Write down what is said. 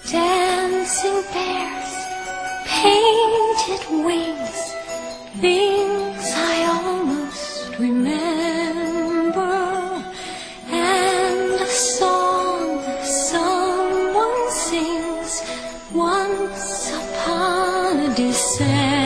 Dancing bears, painted wings, things I almost remember, and a song someone sings once upon a December.